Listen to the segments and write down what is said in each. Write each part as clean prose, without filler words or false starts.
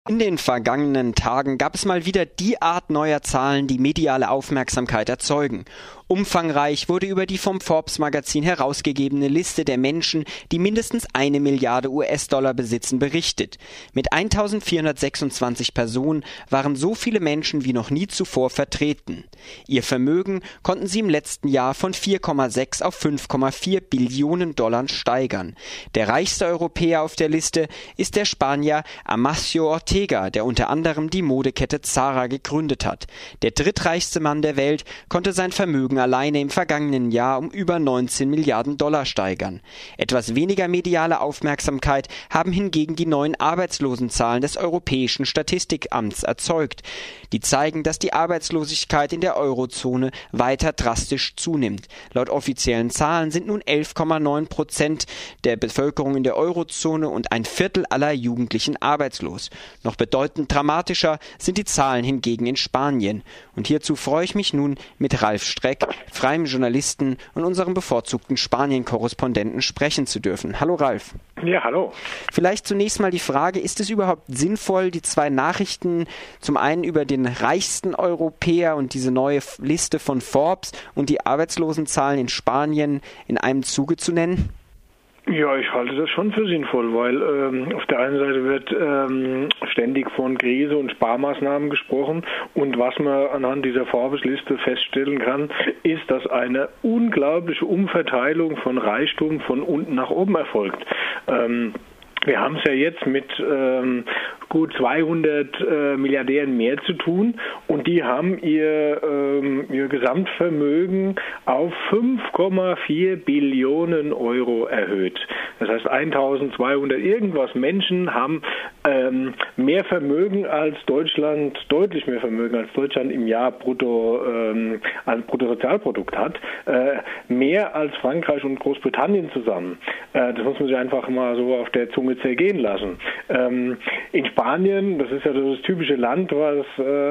In den vergangenen Tagen gab es mal wieder die Art neuer Zahlen, die mediale Aufmerksamkeit erzeugen. Umfangreich wurde über die vom Forbes-Magazin herausgegebene Liste der Menschen, die mindestens 1 Milliarde US-Dollar besitzen, berichtet. Mit 1426 Personen waren so viele Menschen wie noch nie zuvor vertreten. Ihr Vermögen konnten sie im letzten Jahr von 4,6 auf 5,4 Billionen Dollar steigern. Der reichste Europäer auf der Liste ist der Spanier Amancio Ortega, der unter anderem die Modekette Zara gegründet hat. Der drittreichste Mann der Welt konnte sein Vermögen alleine im vergangenen Jahr um über 19 Milliarden Dollar steigern. Etwas weniger mediale Aufmerksamkeit haben hingegen die neuen Arbeitslosenzahlen des Europäischen Statistikamts erzeugt. Die zeigen, dass die Arbeitslosigkeit in der Eurozone weiter drastisch zunimmt. Laut offiziellen Zahlen sind nun 11,9% der Bevölkerung in der Eurozone und ein Viertel aller Jugendlichen arbeitslos. Noch bedeutend dramatischer sind die Zahlen hingegen in Spanien. Und hierzu freue ich mich nun, mit Ralf Streck, freiem Journalisten und unserem bevorzugten Spanien-Korrespondenten sprechen zu dürfen. Hallo Ralf. Ja, hallo. Vielleicht zunächst mal die Frage, ist es überhaupt sinnvoll, die zwei Nachrichten, zum einen über den reichsten Europäer und diese neue Liste von Forbes und die Arbeitslosenzahlen in Spanien in einem Zuge zu nennen? Ja, ich halte das schon für sinnvoll, weil auf der einen Seite wird ständig von Krise und Sparmaßnahmen gesprochen und was man anhand dieser Forbes-Liste feststellen kann, ist, dass eine unglaubliche Umverteilung von Reichtum von unten nach oben erfolgt. Wir haben es ja jetzt mit gut 200 Milliardären mehr zu tun und die haben ihr Gesamtvermögen auf 5,4 Billionen Euro erhöht. Das heißt 1200 irgendwas Menschen haben mehr Vermögen als Deutschland, deutlich mehr Vermögen als Deutschland im Jahr als Bruttosozialprodukt hat, mehr als Frankreich und Großbritannien zusammen. Das muss man sich einfach mal so auf der Zunge zergehen lassen. In Spanien, das ist ja das typische Land, was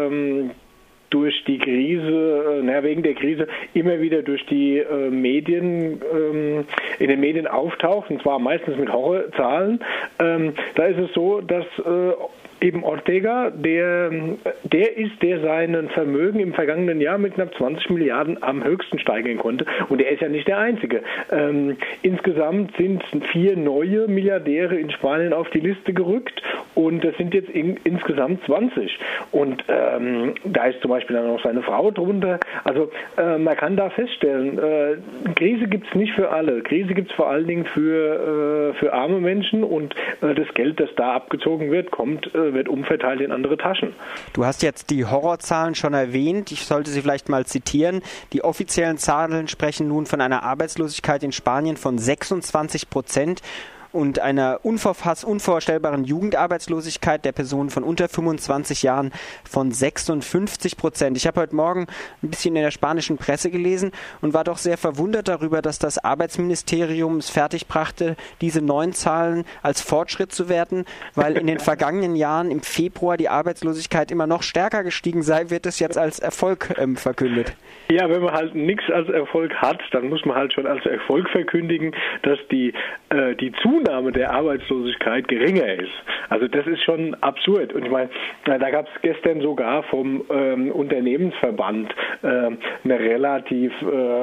durch die Krise, wegen der Krise immer wieder durch die Medien, in den Medien auftaucht, und zwar meistens mit Horrorzahlen. Da ist es so, dass eben Ortega, der seinen Vermögen im vergangenen Jahr mit knapp 20 Milliarden am höchsten steigern konnte. Und er ist ja nicht der Einzige. Insgesamt sind 4 neue Milliardäre in Spanien auf die Liste gerückt und das sind jetzt insgesamt 20. Und da ist zum Beispiel dann auch seine Frau drunter. Also man kann da feststellen, Krise gibt es nicht für alle. Krise gibt es vor allen Dingen für arme Menschen und das Geld, das da abgezogen wird, wird umverteilt in andere Taschen. Du hast jetzt die Horrorzahlen schon erwähnt. Ich sollte sie vielleicht mal zitieren. Die offiziellen Zahlen sprechen nun von einer Arbeitslosigkeit in Spanien von 26% und einer unvorstellbaren Jugendarbeitslosigkeit der Personen von unter 25 Jahren von 56%. Ich habe heute Morgen ein bisschen in der spanischen Presse gelesen und war doch sehr verwundert darüber, dass das Arbeitsministerium es fertigbrachte, diese neuen Zahlen als Fortschritt zu werten, weil in den vergangenen Jahren im Februar die Arbeitslosigkeit immer noch stärker gestiegen sei, wird es jetzt als Erfolg verkündet. Ja, wenn man halt nichts als Erfolg hat, dann muss man halt schon als Erfolg verkündigen, dass die Zunahme der Arbeitslosigkeit geringer ist. Also das ist schon absurd. Und ich meine, da gab es gestern sogar vom Unternehmensverband eine relativ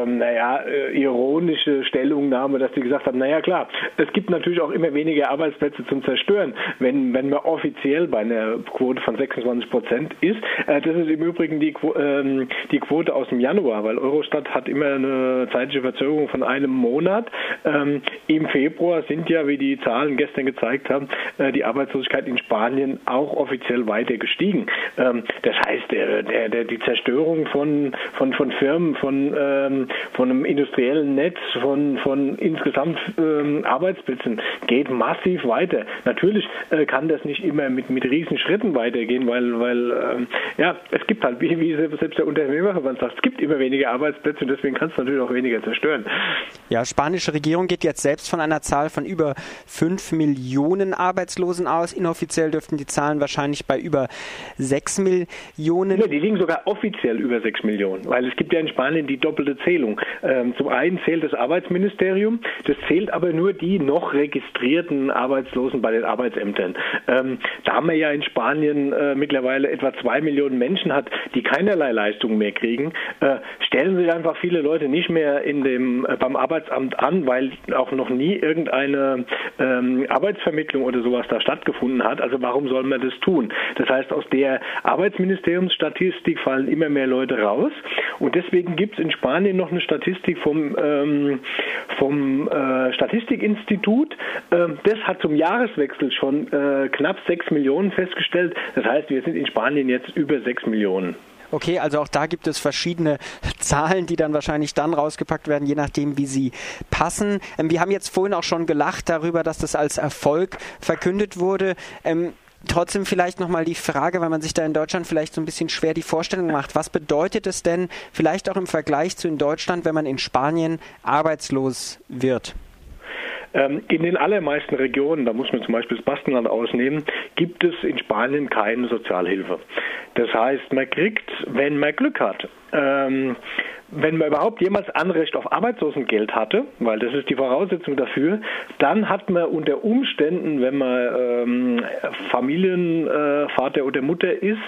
ironische Stellungnahme, dass die gesagt haben, naja klar, es gibt natürlich auch immer weniger Arbeitsplätze zum Zerstören, wenn man offiziell bei einer Quote von 26% ist. Das ist im Übrigen die Quote aus dem Januar, weil Eurostat hat immer eine zeitliche Verzögerung von einem Monat. Im Februar sind ja, wie die Zahlen gestern gezeigt haben, die Arbeitslosigkeit in Spanien auch offiziell weiter gestiegen. Das heißt, die Zerstörung von Firmen, von einem industriellen Netz, von insgesamt Arbeitsplätzen geht massiv weiter. Natürlich kann das nicht immer mit riesen Schritten weitergehen, weil es gibt halt, wie selbst der Unternehmerverband sagt, es gibt immer weniger Arbeitsplätze und deswegen kann es natürlich auch weniger zerstören. Ja, spanische Regierung geht jetzt selbst von einer Zahl von über 5 Millionen Arbeitslosen aus. Inoffiziell dürften die Zahlen wahrscheinlich bei über 6 Millionen. Ja, die liegen sogar offiziell über 6 Millionen, weil es gibt ja in Spanien die doppelte Zählung. Zum einen zählt das Arbeitsministerium, das zählt aber nur die noch registrierten Arbeitslosen bei den Arbeitsämtern. Da haben wir ja in Spanien mittlerweile etwa 2 Millionen Menschen hat, die keinerlei Leistungen mehr kriegen. Stellen sich einfach viele Leute nicht mehr beim Arbeitsamt an, weil auch noch nie irgendeine Arbeitsvermittlung oder sowas da stattgefunden hat. Also warum soll man das tun? Das heißt, aus der Arbeitsministeriumsstatistik fallen immer mehr Leute raus und deswegen gibt es in Spanien noch eine Statistik vom Statistikinstitut. Das hat zum Jahreswechsel schon knapp 6 Millionen festgestellt. Das heißt, wir sind in Spanien jetzt über 6 Millionen. Okay, also auch da gibt es verschiedene Zahlen, die dann wahrscheinlich dann rausgepackt werden, je nachdem, wie sie passen. Wir haben jetzt vorhin auch schon gelacht darüber, dass das als Erfolg verkündet wurde. Trotzdem vielleicht nochmal die Frage, weil man sich da in Deutschland vielleicht so ein bisschen schwer die Vorstellung macht. Was bedeutet es denn vielleicht auch im Vergleich zu in Deutschland, wenn man in Spanien arbeitslos wird? In den allermeisten Regionen, da muss man zum Beispiel das Baskenland ausnehmen, gibt es in Spanien keine Sozialhilfe. Das heißt, man kriegt, wenn man Glück hat, wenn man überhaupt jemals Anrecht auf Arbeitslosengeld hatte, weil das ist die Voraussetzung dafür, dann hat man unter Umständen, wenn man Familienvater oder Mutter ist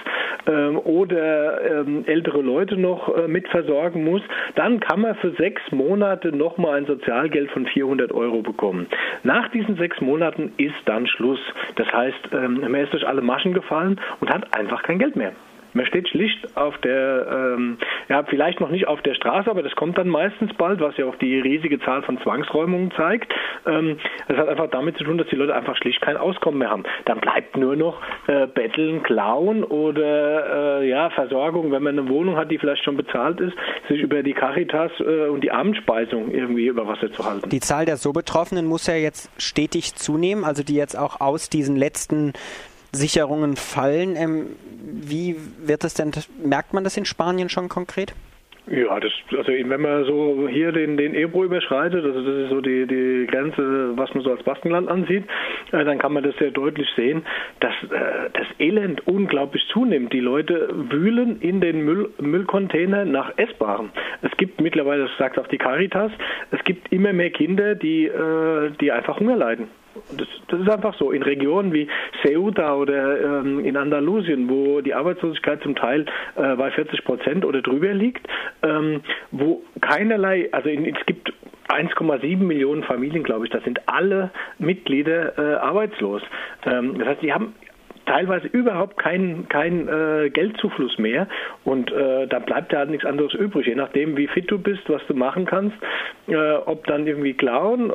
oder ältere Leute noch mit versorgen muss, dann kann man für 6 Monate nochmal ein Sozialgeld von 400 € bekommen. Nach diesen 6 Monaten ist dann Schluss. Das heißt, man ist durch alle Maschen gefallen und hat einfach kein Geld mehr. Man steht schlicht auf der, vielleicht noch nicht auf der Straße, aber das kommt dann meistens bald, was ja auch die riesige Zahl von Zwangsräumungen zeigt. Das hat einfach damit zu tun, dass die Leute einfach schlicht kein Auskommen mehr haben. Dann bleibt nur noch Betteln, Klauen oder Versorgung, wenn man eine Wohnung hat, die vielleicht schon bezahlt ist, sich über die Caritas und die Abendspeisung irgendwie über Wasser zu halten. Die Zahl der so Betroffenen muss ja jetzt stetig zunehmen, also die jetzt auch aus diesen letzten Sicherungen fallen. Wie wird das denn, merkt man das in Spanien schon konkret? Ja, wenn man so hier den Ebro überschreitet, also das ist so die Grenze, was man so als Baskenland ansieht, dann kann man das sehr deutlich sehen, dass das Elend unglaublich zunimmt. Die Leute wühlen in den Müllcontainern nach Essbarem. Es gibt mittlerweile, das sagt auch die Caritas, es gibt immer mehr Kinder, die einfach Hunger leiden. Das ist einfach so. In Regionen wie Ceuta oder in Andalusien, wo die Arbeitslosigkeit zum Teil bei 40% oder drüber liegt, wo keinerlei, es gibt 1,7 Millionen Familien, glaube ich, das sind alle Mitglieder arbeitslos. Das heißt, die haben teilweise überhaupt kein Geldzufluss mehr und da bleibt ja halt nichts anderes übrig, je nachdem wie fit du bist, was du machen kannst, ob dann irgendwie klauen,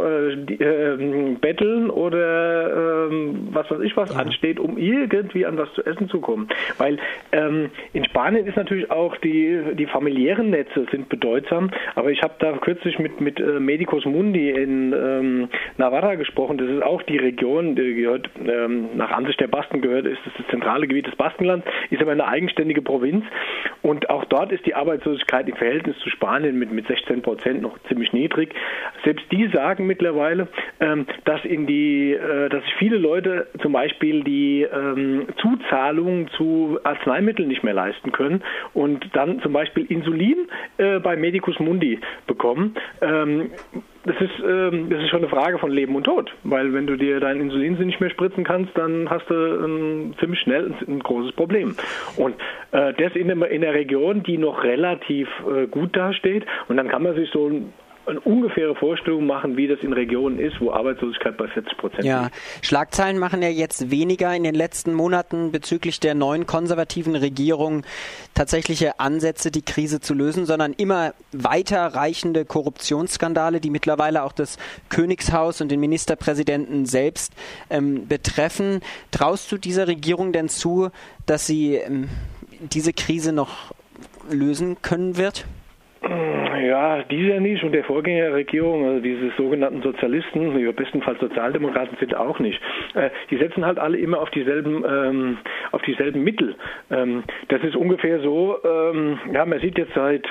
betteln oder was weiß ich was ansteht, um irgendwie an was zu essen zu kommen. Weil in Spanien ist natürlich auch die familiären Netze sind bedeutsam, aber ich habe da kürzlich mit Medicus Mundi in Navarra gesprochen, das ist auch die Region, die gehört nach Ansicht der Basken gehört, ist das zentrale Gebiet des Baskenlands, ist aber eine eigenständige Provinz und auch dort ist die Arbeitslosigkeit im Verhältnis zu Spanien mit 16% noch ziemlich niedrig. Selbst die sagen mittlerweile, dass sich viele Leute zum Beispiel die Zuzahlung zu Arzneimitteln nicht mehr leisten können und dann zum Beispiel Insulin bei Medicus Mundi bekommen. Das ist schon eine Frage von Leben und Tod, weil wenn du dir dein Insulin nicht mehr spritzen kannst, dann hast du ziemlich schnell ein großes Problem. Und das in der Region, die noch relativ gut dasteht, und dann kann man sich so eine ungefähre Vorstellung machen, wie das in Regionen ist, wo Arbeitslosigkeit bei 40% liegt. Ja, Schlagzeilen machen ja jetzt weniger in den letzten Monaten bezüglich der neuen konservativen Regierung tatsächliche Ansätze, die Krise zu lösen, sondern immer weiterreichende Korruptionsskandale, die mittlerweile auch das Königshaus und den Ministerpräsidenten selbst betreffen. Traust du dieser Regierung denn zu, dass sie diese Krise noch lösen können wird? Ja, dieser nicht und der Vorgängerregierung, also diese sogenannten Sozialisten, die bestenfalls Sozialdemokraten sind auch nicht. Die setzen halt alle immer auf dieselben Mittel. Das ist ungefähr so, man sieht jetzt seit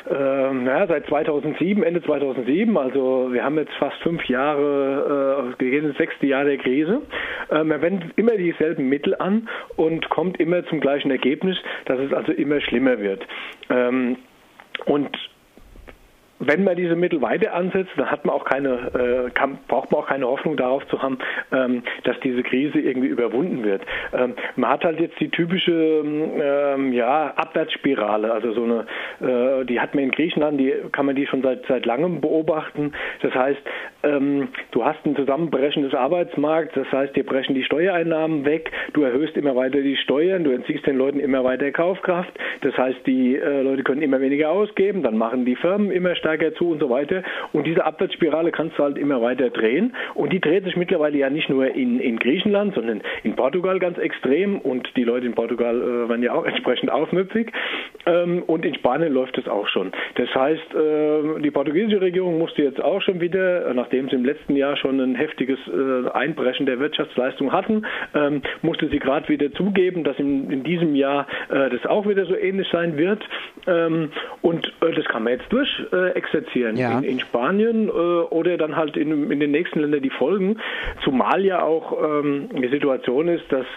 2007, Ende 2007, also wir haben jetzt fast 5 Jahre, wir gehen ins 6. Jahr der Krise. Man wendet immer dieselben Mittel an und kommt immer zum gleichen Ergebnis, dass es also immer schlimmer wird. Und wenn man diese Mittel weiter ansetzt, dann hat man auch braucht man auch keine Hoffnung darauf zu haben, dass diese Krise irgendwie überwunden wird. Man hat halt jetzt die typische Abwärtsspirale, also so eine, die hat man in Griechenland, kann man schon seit langem beobachten. Das heißt, du hast ein Zusammenbrechen des Arbeitsmarkts, das heißt, dir brechen die Steuereinnahmen weg, du erhöhst immer weiter die Steuern, du entziehst den Leuten immer weiter Kaufkraft, das heißt, die Leute können immer weniger ausgeben, dann machen die Firmen immer stärker zu und so weiter. Und diese Abwärtsspirale kannst du halt immer weiter drehen. Und die dreht sich mittlerweile ja nicht nur in Griechenland, sondern in Portugal ganz extrem. Und die Leute in Portugal werden ja auch entsprechend aufmüpfig. Und in Spanien läuft es auch schon. Das heißt, die portugiesische Regierung musste jetzt auch schon wieder, nachdem sie im letzten Jahr schon ein heftiges Einbrechen der Wirtschaftsleistung hatten, musste sie gerade wieder zugeben, dass in diesem Jahr das auch wieder so ähnlich sein wird. Und das kann man jetzt exerzieren in Spanien oder dann halt in den nächsten Ländern, die folgen. Zumal ja auch die Situation ist, dass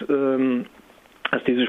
diese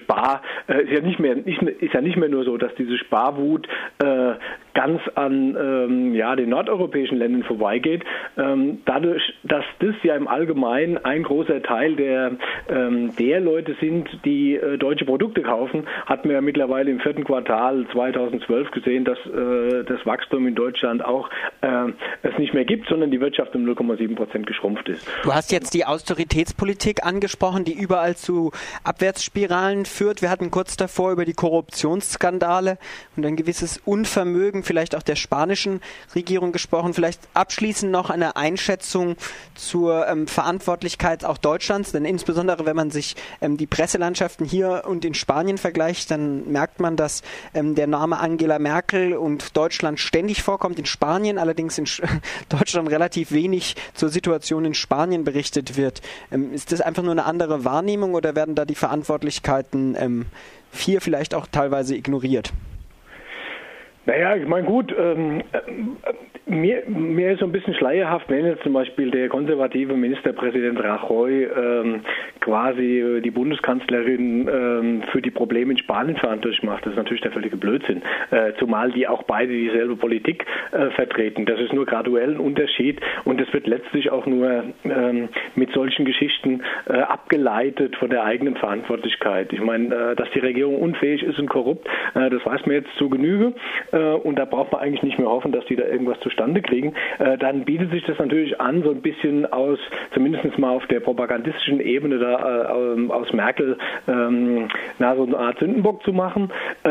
ist ja nicht mehr nur so, dass diese Sparwut ganz an den nordeuropäischen Ländern vorbeigeht. Dadurch, dass das ja im Allgemeinen ein großer Teil der Leute sind, die deutsche Produkte kaufen, hat man ja mittlerweile im 4. Quartal 2012 gesehen, dass das Wachstum in Deutschland auch es nicht mehr gibt, sondern die Wirtschaft um 0,7% geschrumpft ist. Du hast jetzt die Austeritätspolitik angesprochen, die überall zu Abwärtsspiralen führt. Wir hatten kurz davor über die Korruptionsskandale und ein gewisses Unvermögen vielleicht auch der spanischen Regierung gesprochen. Vielleicht abschließend noch eine Einschätzung zur Verantwortlichkeit auch Deutschlands, denn insbesondere wenn man sich die Presselandschaften hier und in Spanien vergleicht, dann merkt man, dass der Name Angela Merkel und Deutschland ständig vorkommt. In Spanien allerdings in Deutschland relativ wenig zur Situation in Spanien berichtet wird. Ist das einfach nur eine andere Wahrnehmung oder werden da die Verantwortlichkeiten hier vielleicht auch teilweise ignoriert? Naja, ich meine gut, mir ist so ein bisschen schleierhaft, wenn jetzt zum Beispiel der konservative Ministerpräsident Rajoy quasi die Bundeskanzlerin für die Probleme in Spanien verantwortlich macht. Das ist natürlich der völlige Blödsinn, zumal die auch beide dieselbe Politik vertreten. Das ist nur graduell ein Unterschied und es wird letztlich auch nur mit solchen Geschichten abgeleitet von der eigenen Verantwortlichkeit. Ich meine, dass die Regierung unfähig ist und korrupt, das weiß man jetzt zu Genüge. Und da braucht man eigentlich nicht mehr hoffen, dass die da irgendwas zustande kriegen. Dann bietet sich das natürlich an, so ein bisschen zumindest mal auf der propagandistischen Ebene da aus Merkel so eine Art Sündenbock zu machen.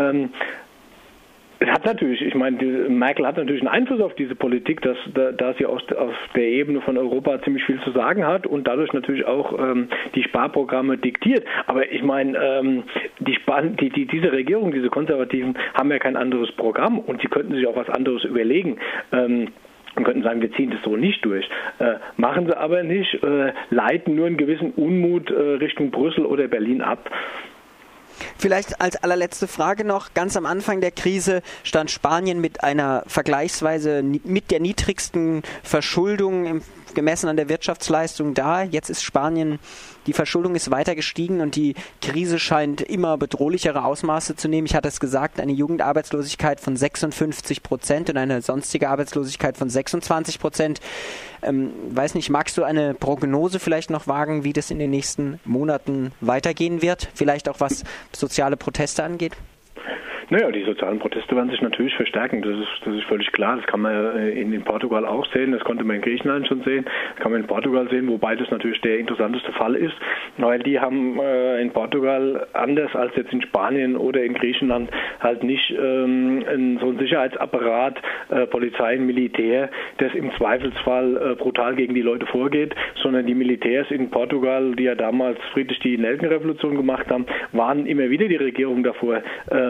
Es hat natürlich, ich meine, Merkel hat natürlich einen Einfluss auf diese Politik, da sie auf der Ebene von Europa ziemlich viel zu sagen hat und dadurch natürlich auch die Sparprogramme diktiert. Aber ich meine, diese Regierung, diese Konservativen, haben ja kein anderes Programm und sie könnten sich auch was anderes überlegen. Und könnten sagen, wir ziehen das so nicht durch. Machen sie aber nicht, leiten nur einen gewissen Unmut Richtung Brüssel oder Berlin ab. Vielleicht als allerletzte Frage noch, ganz am Anfang der Krise stand Spanien mit einer vergleichsweise mit der niedrigsten Verschuldung gemessen an der Wirtschaftsleistung da. Jetzt ist Spanien, die Verschuldung ist weiter gestiegen und die Krise scheint immer bedrohlichere Ausmaße zu nehmen. Ich hatte es gesagt, eine Jugendarbeitslosigkeit von 56% und eine sonstige Arbeitslosigkeit von 26%. Weiß nicht, magst du eine Prognose vielleicht noch wagen, wie das in den nächsten Monaten weitergehen wird? Vielleicht auch was soziale Proteste angeht? Naja, die sozialen Proteste werden sich natürlich verstärken, das ist völlig klar. Das kann man in Portugal auch sehen, das konnte man in Griechenland schon sehen, das kann man in Portugal sehen, wobei das natürlich der interessanteste Fall ist, weil die haben in Portugal anders als jetzt in Spanien oder in Griechenland halt nicht so ein Sicherheitsapparat, Polizei und Militär, das im Zweifelsfall brutal gegen die Leute vorgeht, sondern die Militärs in Portugal, die ja damals friedlich die Nelkenrevolution gemacht haben, waren immer wieder die Regierung davor,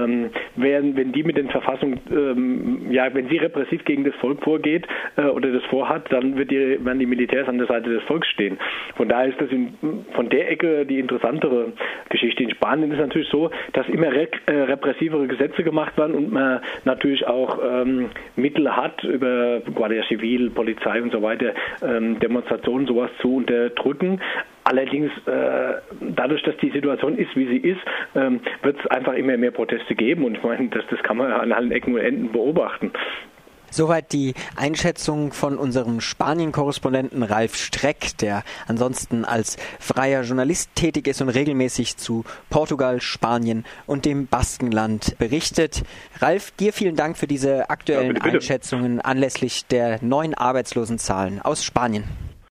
wenn die mit den Verfassungen, wenn sie repressiv gegen das Volk vorgeht oder das vorhat, dann werden die Militärs an der Seite des Volks stehen. Von daher ist das von der Ecke die interessantere Geschichte. In Spanien ist es natürlich so, dass immer repressivere Gesetze gemacht werden und man natürlich auch Mittel hat, über Guardia Civil, Polizei und so weiter, Demonstrationen, sowas zu unterdrücken. Allerdings, dadurch, dass die Situation ist, wie sie ist, wird es einfach immer mehr Proteste geben. Und ich meine, das kann man an allen Ecken und Enden beobachten. Soweit die Einschätzung von unserem Spanien-Korrespondenten Ralf Streck, der ansonsten als freier Journalist tätig ist und regelmäßig zu Portugal, Spanien und dem Baskenland berichtet. Ralf, dir vielen Dank für diese aktuellen Einschätzungen anlässlich der neuen Arbeitslosenzahlen aus Spanien.